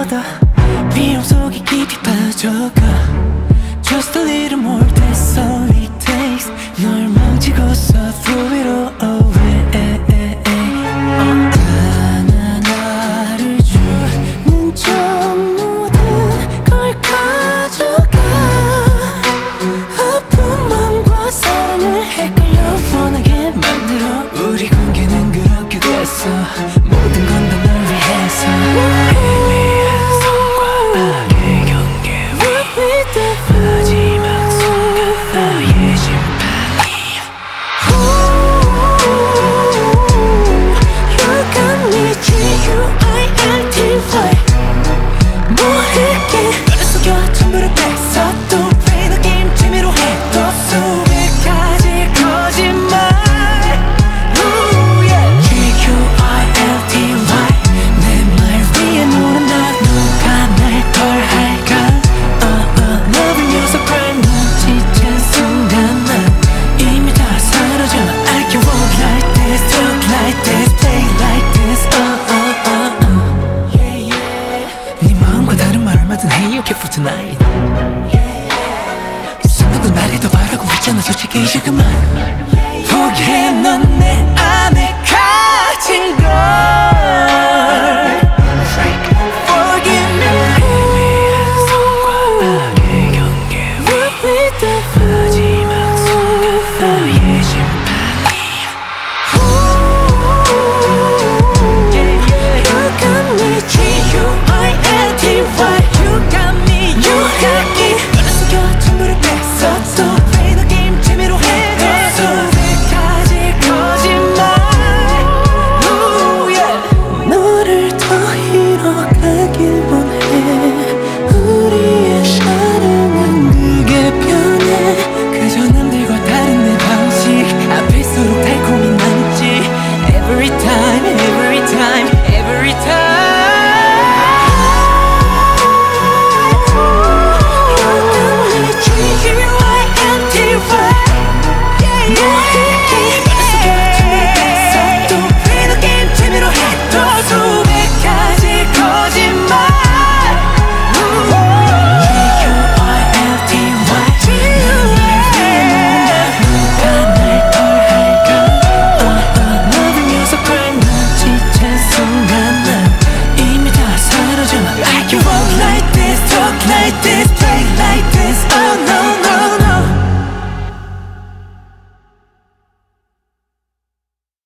뻗어 비용 속에 깊이 빠져가 Just a little more, that's all it takes 널 망치고서 throw it all away 나를 주는 전부든 걸 가져가 아픈 맘과 사랑을 헷갈려 원하게 만들어 우리 관계는 그렇게 됐어 모든 건 다 널 위해서 성과 악의 경계 마지막 순간 나의 심판이야 You got me G-U-I-L-T-Y 모를게 너를 속여 전부를 뺏어 또 play the game 재미로 해 또 수백 가지 거짓말 Hey, you care for tonight 누군 말해도 바라고 있잖아 솔직히 이제 그만 포기해 넌 내 안에 갇힌 걸 Forgive me 성과 악의 경계 마지막 순간 나의 심판이야 You got me G-U-I-L-T-Y Like this, talk like this